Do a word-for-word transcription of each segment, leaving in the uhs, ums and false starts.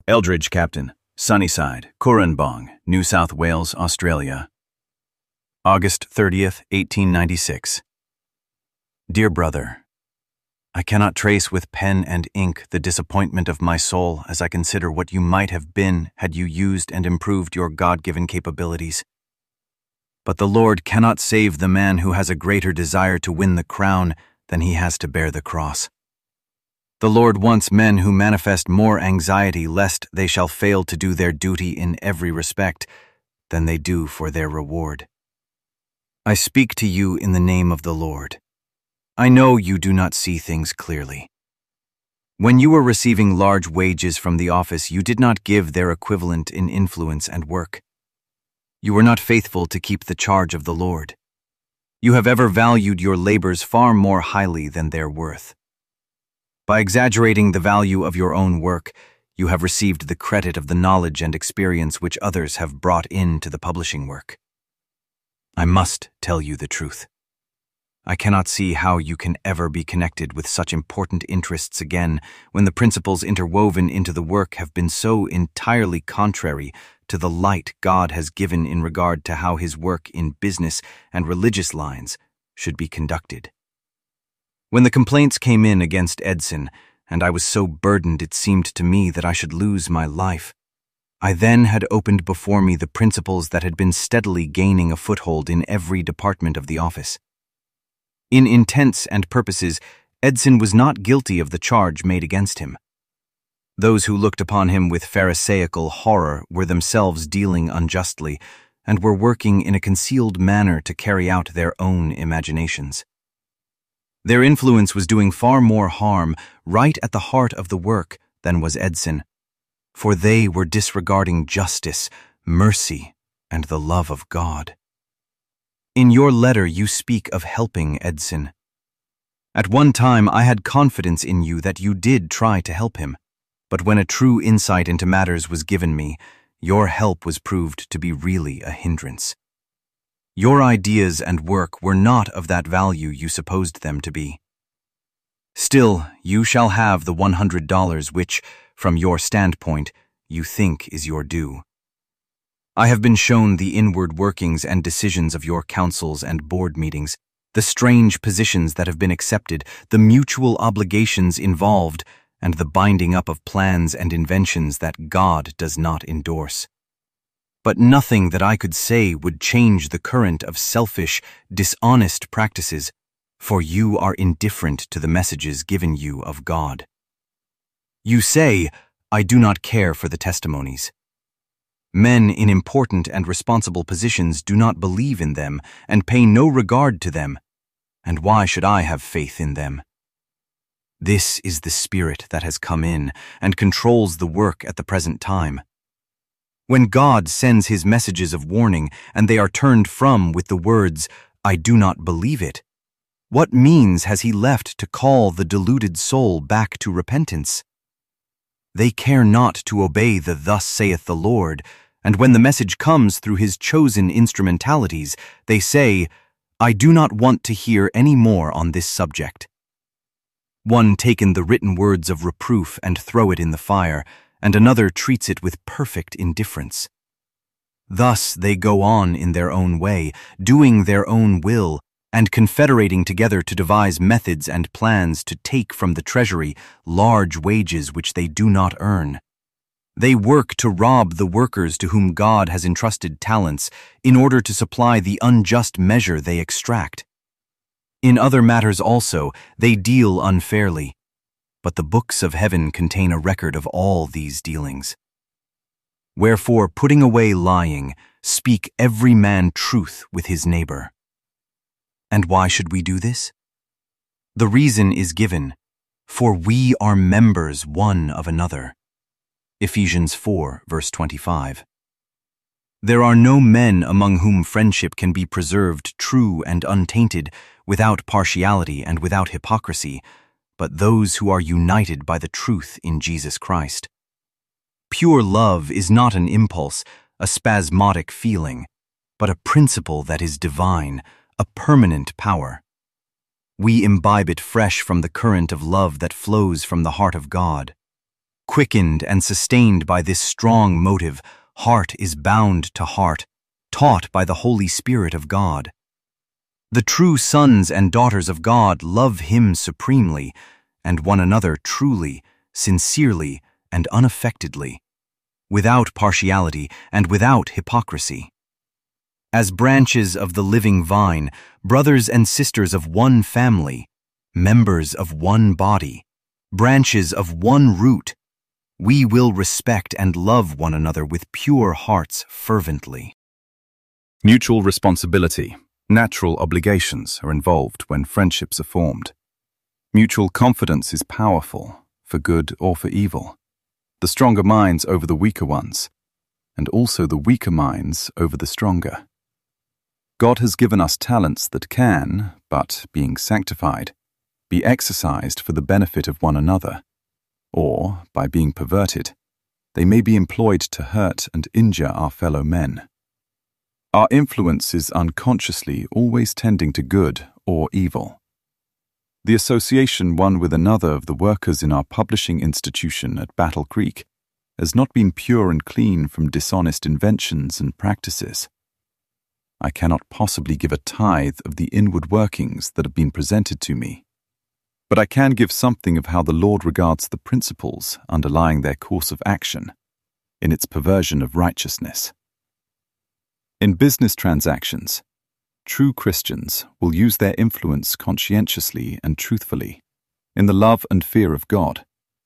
Eldridge Captain, Sunnyside, Currumbong, New South Wales, Australia. August thirtieth, eighteen ninety-six. Dear brother, I cannot trace with pen and ink the disappointment of my soul as I consider what you might have been had you used and improved your God-given capabilities. But the Lord cannot save the man who has a greater desire to win the crown than he has to bear the cross. The Lord wants men who manifest more anxiety lest they shall fail to do their duty in every respect than they do for their reward. I speak to you in the name of the Lord. I know you do not see things clearly. When you were receiving large wages from the office, you did not give their equivalent in influence and work. You were not faithful to keep the charge of the Lord. You have ever valued your labors far more highly than their worth. By exaggerating the value of your own work, you have received the credit of the knowledge and experience which others have brought into the publishing work. I must tell you the truth. I cannot see how you can ever be connected with such important interests again when the principles interwoven into the work have been so entirely contrary to the light God has given in regard to how his work in business and religious lines should be conducted. When the complaints came in against Edson, and I was so burdened it seemed to me that I should lose my life, I then had opened before me the principles that had been steadily gaining a foothold in every department of the office. In intents and purposes, Edson was not guilty of the charge made against him. Those who looked upon him with pharisaical horror were themselves dealing unjustly, and were working in a concealed manner to carry out their own imaginations. Their influence was doing far more harm right at the heart of the work than was Edson, for they were disregarding justice, mercy, and the love of God. In your letter you speak of helping Edson. At one time I had confidence in you that you did try to help him, but when a true insight into matters was given me, your help was proved to be really a hindrance. Your ideas and work were not of that value you supposed them to be. Still, you shall have the one hundred dollars which, from your standpoint, you think is your due. I have been shown the inward workings and decisions of your councils and board meetings, the strange positions that have been accepted, the mutual obligations involved, and the binding up of plans and inventions that God does not endorse. But nothing that I could say would change the current of selfish, dishonest practices, for you are indifferent to the messages given you of God. You say, I do not care for the testimonies. Men in important and responsible positions do not believe in them and pay no regard to them, and why should I have faith in them? This is the spirit that has come in and controls the work at the present time. When God sends his messages of warning and they are turned from with the words, I do not believe it, what means has he left to call the deluded soul back to repentance? They care not to obey the thus saith the Lord, and when the message comes through his chosen instrumentalities, they say, I do not want to hear any more on this subject. One taken the written words of reproof and throw it in the fire, and another treats it with perfect indifference. Thus they go on in their own way, doing their own will, and confederating together to devise methods and plans to take from the treasury large wages which they do not earn. They work to rob the workers to whom God has entrusted talents in order to supply the unjust measure they extract. In other matters also, they deal unfairly, but the books of heaven contain a record of all these dealings. Wherefore, putting away lying, speak every man truth with his neighbor. And why should we do this? The reason is given, for we are members one of another. Ephesians four, verse twenty-five. There are no men among whom friendship can be preserved true and untainted, without partiality and without hypocrisy, but those who are united by the truth in Jesus Christ. Pure love is not an impulse, a spasmodic feeling, but a principle that is divine, a permanent power. We imbibe it fresh from the current of love that flows from the heart of God. Quickened and sustained by this strong motive, heart is bound to heart, taught by the Holy Spirit of God. The true sons and daughters of God love Him supremely, and one another truly, sincerely, and unaffectedly, without partiality and without hypocrisy. As branches of the living vine, brothers and sisters of one family, members of one body, branches of one root, we will respect and love one another with pure hearts fervently. Mutual responsibility, natural obligations are involved when friendships are formed. Mutual confidence is powerful, for good or for evil. The stronger minds over the weaker ones, and also the weaker minds over the stronger. God has given us talents that can, but being sanctified, be exercised for the benefit of one another, or, by being perverted, they may be employed to hurt and injure our fellow men. Our influence is unconsciously always tending to good or evil. The association one with another of the workers in our publishing institution at Battle Creek has not been pure and clean from dishonest inventions and practices. I cannot possibly give a tithe of the inward workings that have been presented to me, but I can give something of how the Lord regards the principles underlying their course of action in its perversion of righteousness. In business transactions, true Christians will use their influence conscientiously and truthfully, in the love and fear of God.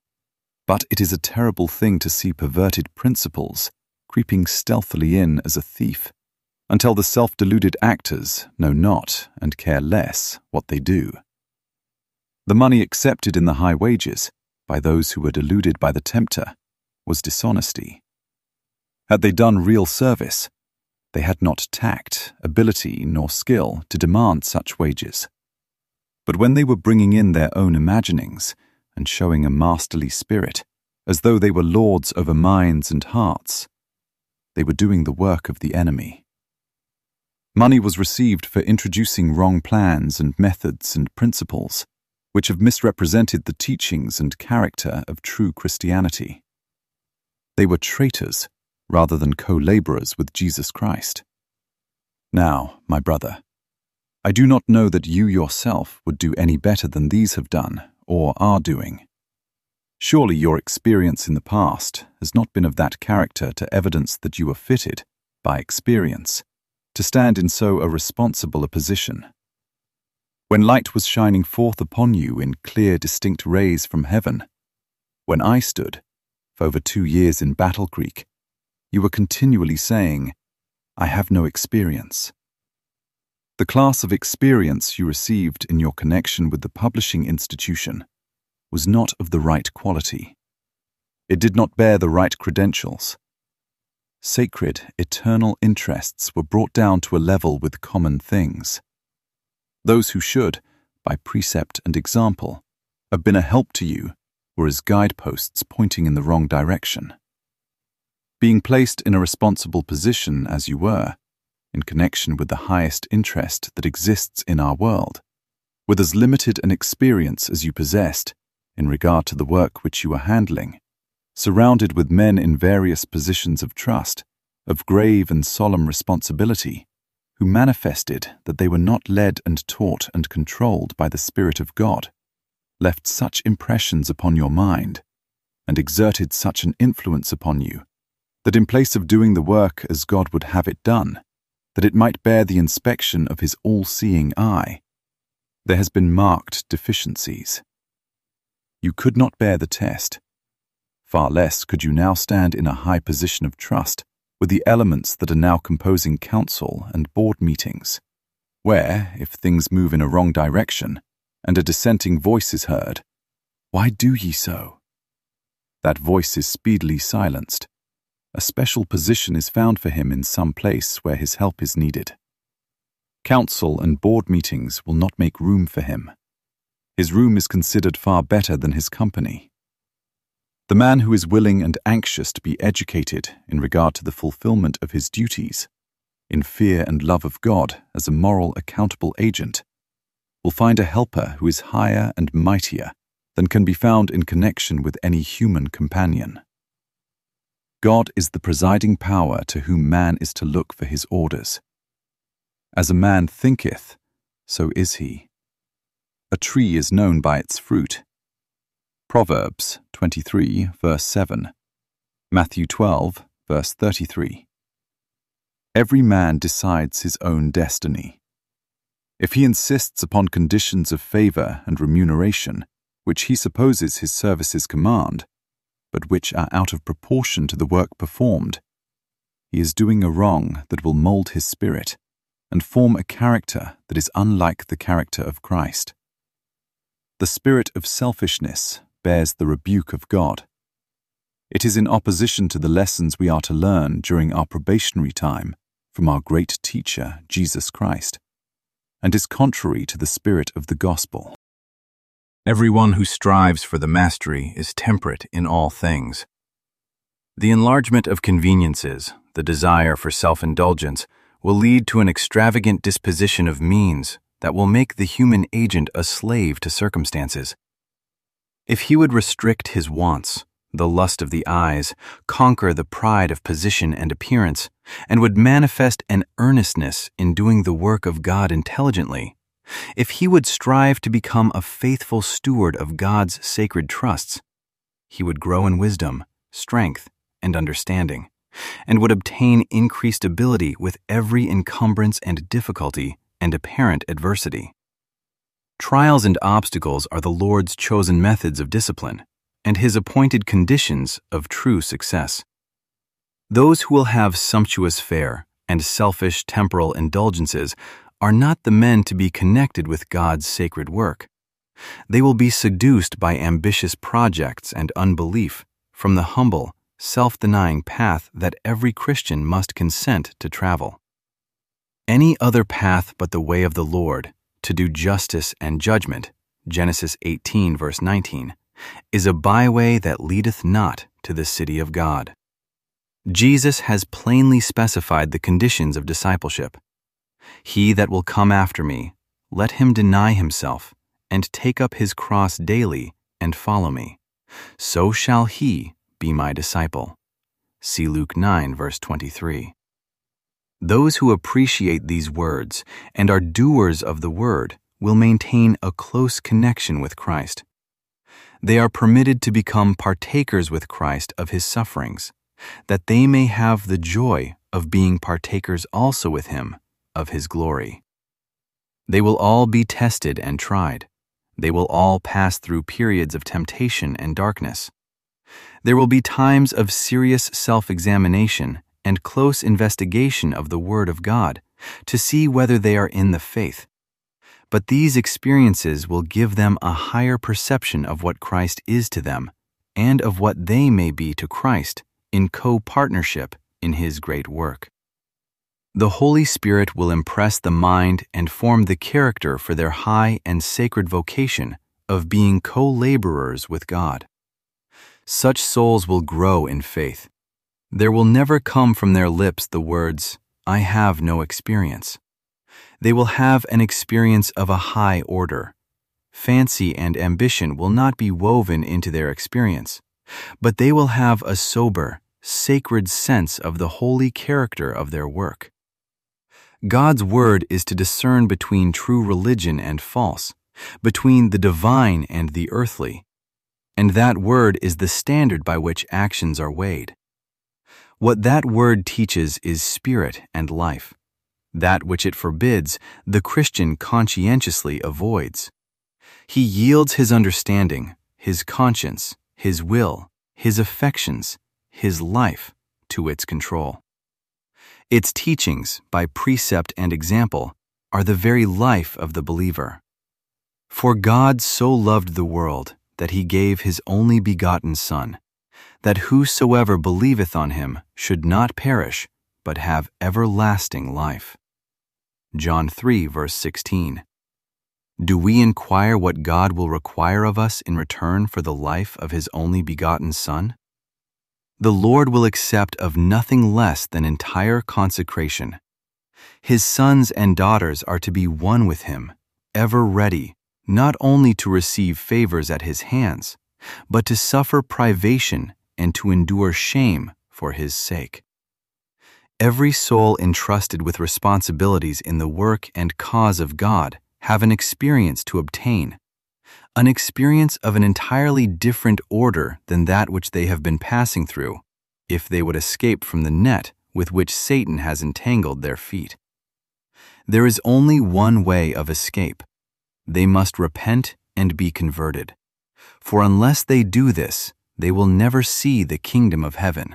But it is a terrible thing to see perverted principles creeping stealthily in as a thief, until the self-deluded actors know not and care less what they do. The money accepted in the high wages by those who were deluded by the tempter was dishonesty. Had they done real service, they had not tact, ability, nor skill to demand such wages. But when they were bringing in their own imaginings and showing a masterly spirit, as though they were lords over minds and hearts, they were doing the work of the enemy. Money was received for introducing wrong plans and methods and principles, which have misrepresented the teachings and character of true Christianity. They were traitors rather than co-laborers with Jesus Christ. Now, my brother, I do not know that you yourself would do any better than these have done or are doing. Surely your experience in the past has not been of that character to evidence that you are fitted, by experience, to stand in so a responsible a position. When light was shining forth upon you in clear, distinct rays from heaven, when I stood, for over two years in Battle Creek, you were continually saying, I have no experience. The class of experience you received in your connection with the publishing institution was not of the right quality. It did not bear the right credentials. Sacred, eternal interests were brought down to a level with common things. Those who should, by precept and example, have been a help to you were as guideposts pointing in the wrong direction. Being placed in a responsible position as you were, in connection with the highest interest that exists in our world, with as limited an experience as you possessed in regard to the work which you were handling, surrounded with men in various positions of trust, of grave and solemn responsibility, who manifested that they were not led and taught and controlled by the Spirit of God, left such impressions upon your mind, and exerted such an influence upon you, that in place of doing the work as God would have it done, that it might bear the inspection of His all-seeing eye, there has been marked deficiencies. You could not bear the test. Far less could you now stand in a high position of trust with the elements that are now composing council and board meetings, where, if things move in a wrong direction, and a dissenting voice is heard, why do ye so? That voice is speedily silenced. A special position is found for him in some place where his help is needed. Council and board meetings will not make room for him. His room is considered far better than his company. The man who is willing and anxious to be educated in regard to the fulfillment of his duties, in fear and love of God as a moral accountable agent, will find a helper who is higher and mightier than can be found in connection with any human companion. God is the presiding power to whom man is to look for his orders. As a man thinketh, so is he. A tree is known by its fruit. Proverbs twenty-three, verse seven. Matthew twelve, verse thirty-three. Every man decides his own destiny. If he insists upon conditions of favor and remuneration, which he supposes his services command, but which are out of proportion to the work performed, he is doing a wrong that will mold his spirit and form a character that is unlike the character of Christ. The spirit of selfishness bears the rebuke of God. It is in opposition to the lessons we are to learn during our probationary time from our great teacher, Jesus Christ, and is contrary to the spirit of the gospel. Everyone who strives for the mastery is temperate in all things. The enlargement of conveniences, the desire for self-indulgence, will lead to an extravagant disposition of means that will make the human agent a slave to circumstances. If he would restrict his wants, the lust of the eyes, conquer the pride of position and appearance, and would manifest an earnestness in doing the work of God intelligently, if he would strive to become a faithful steward of God's sacred trusts, he would grow in wisdom, strength, and understanding, and would obtain increased ability with every encumbrance and difficulty and apparent adversity. Trials and obstacles are the Lord's chosen methods of discipline, and his appointed conditions of true success. Those who will have sumptuous fare and selfish temporal indulgences are not the men to be connected with God's sacred work. They will be seduced by ambitious projects and unbelief from the humble, self-denying path that every Christian must consent to travel. Any other path but the way of the Lord, to do justice and judgment, Genesis eighteen, verse nineteen, is a byway that leadeth not to the city of God. Jesus has plainly specified the conditions of discipleship. He that will come after me, let him deny himself, and take up his cross daily, and follow me. So shall he be my disciple. See Luke nine, verse twenty-three. Those who appreciate these words and are doers of the word will maintain a close connection with Christ. They are permitted to become partakers with Christ of his sufferings, that they may have the joy of being partakers also with him of his glory. They will all be tested and tried. They will all pass through periods of temptation and darkness. There will be times of serious self-examination and close investigation of the Word of God to see whether they are in the faith. But these experiences will give them a higher perception of what Christ is to them and of what they may be to Christ in co-partnership in his great work. The Holy Spirit will impress the mind and form the character for their high and sacred vocation of being co-laborers with God. Such souls will grow in faith. There will never come from their lips the words, "I have no experience." They will have an experience of a high order. Fancy and ambition will not be woven into their experience, but they will have a sober, sacred sense of the holy character of their work. God's word is to discern between true religion and false, between the divine and the earthly, and that word is the standard by which actions are weighed. What that word teaches is spirit and life. That which it forbids, the Christian conscientiously avoids. He yields his understanding, his conscience, his will, his affections, his life to its control. Its teachings, by precept and example, are the very life of the believer. For God so loved the world that he gave his only begotten Son, that whosoever believeth on him should not perish, but have everlasting life. John three, verse sixteen. Do we inquire what God will require of us in return for the life of his only begotten Son? The Lord will accept of nothing less than entire consecration. His sons and daughters are to be one with him, ever ready, not only to receive favors at his hands, but to suffer privation and to endure shame for his sake. Every soul entrusted with responsibilities in the work and cause of God have an experience to obtain, an experience of an entirely different order than that which they have been passing through, if they would escape from the net with which Satan has entangled their feet. There is only one way of escape. They must repent and be converted, for unless they do this, they will never see the kingdom of heaven.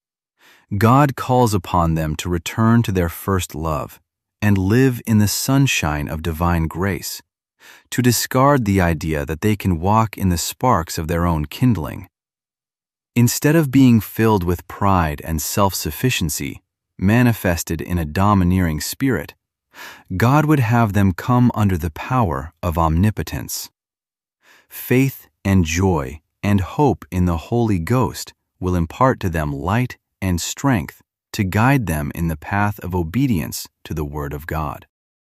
God calls upon them to return to their first love and live in the sunshine of divine grace, to discard the idea that they can walk in the sparks of their own kindling. Instead of being filled with pride and self-sufficiency, manifested in a domineering spirit, God would have them come under the power of omnipotence. Faith and joy and hope in the Holy Ghost will impart to them light and strength to guide them in the path of obedience to the Word of God.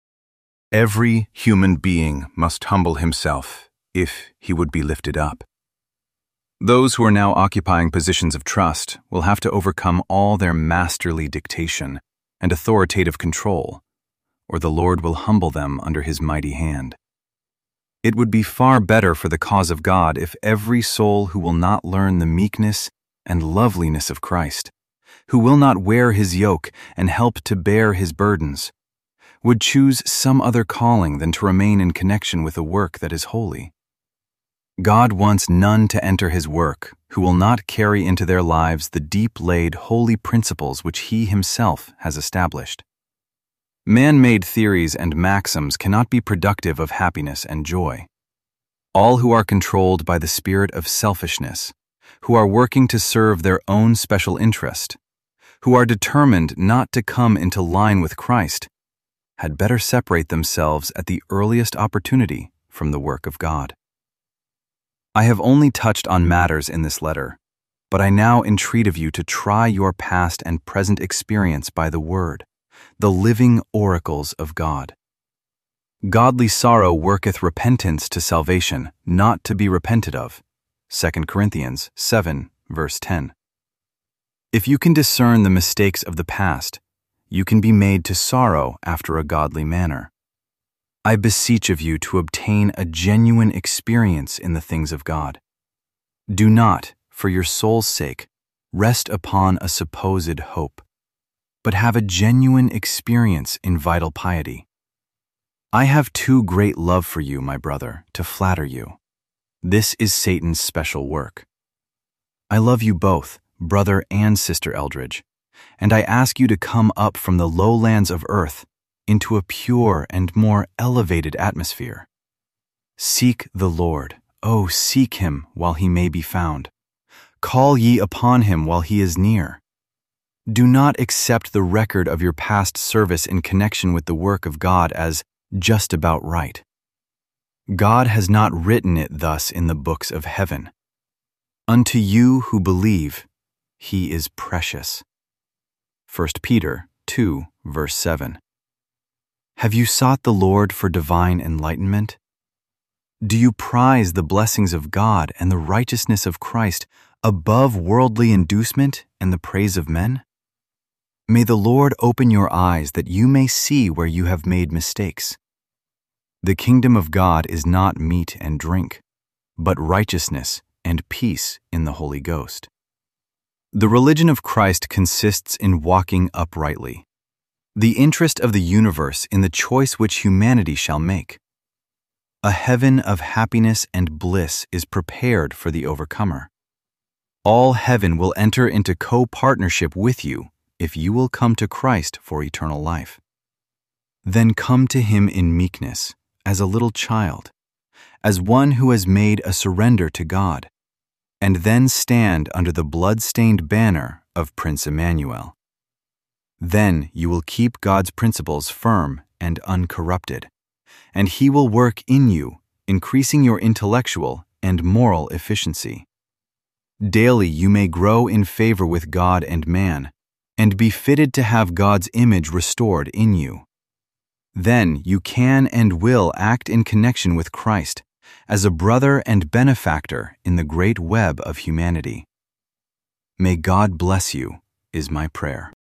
Every human being must humble himself if he would be lifted up. Those who are now occupying positions of trust will have to overcome all their masterly dictation and authoritative control, or the Lord will humble them under his mighty hand. It would be far better for the cause of God if every soul who will not learn the meekness and loveliness of Christ, who will not wear his yoke and help to bear his burdens, would choose some other calling than to remain in connection with a work that is holy. God wants none to enter his work who will not carry into their lives the deep-laid holy principles which he himself has established. Man-made theories and maxims cannot be productive of happiness and joy. All who are controlled by the spirit of selfishness, who are working to serve their own special interest, who are determined not to come into line with Christ, had better separate themselves at the earliest opportunity from the work of God. I have only touched on matters in this letter, but I now entreat of you to try your past and present experience by the Word, the living oracles of God. Godly sorrow worketh repentance to salvation, not to be repented of. Second Corinthians seven, verse ten. If you can discern the mistakes of the past, you can be made to sorrow after a godly manner. I beseech of you to obtain a genuine experience in the things of God. Do not, for your soul's sake, rest upon a supposed hope, but have a genuine experience in vital piety. I have too great love for you, my brother, to flatter you. This is Satan's special work. I love you both, brother and sister Eldridge, and I ask you to come up from the lowlands of earth into a pure and more elevated atmosphere. Seek the Lord, oh, seek him while he may be found. Call ye upon him while he is near. Do not accept the record of your past service in connection with the work of God as just about right. God has not written it thus in the books of heaven. Unto you who believe, he is precious. First Peter two, verse seven. Have you sought the Lord for divine enlightenment? Do you prize the blessings of God and the righteousness of Christ above worldly inducement and the praise of men? May the Lord open your eyes that you may see where you have made mistakes. The kingdom of God is not meat and drink, but righteousness and peace in the Holy Ghost. The religion of Christ consists in walking uprightly, the interest of the universe in the choice which humanity shall make. A heaven of happiness and bliss is prepared for the overcomer. All heaven will enter into co-partnership with you if you will come to Christ for eternal life. Then come to him in meekness, as a little child, as one who has made a surrender to God, and then stand under the blood-stained banner of Prince Emmanuel. Then you will keep God's principles firm and uncorrupted, and he will work in you, increasing your intellectual and moral efficiency. Daily you may grow in favor with God and man, and be fitted to have God's image restored in you. Then you can and will act in connection with Christ as a brother and benefactor in the great web of humanity. May God bless you, is my prayer.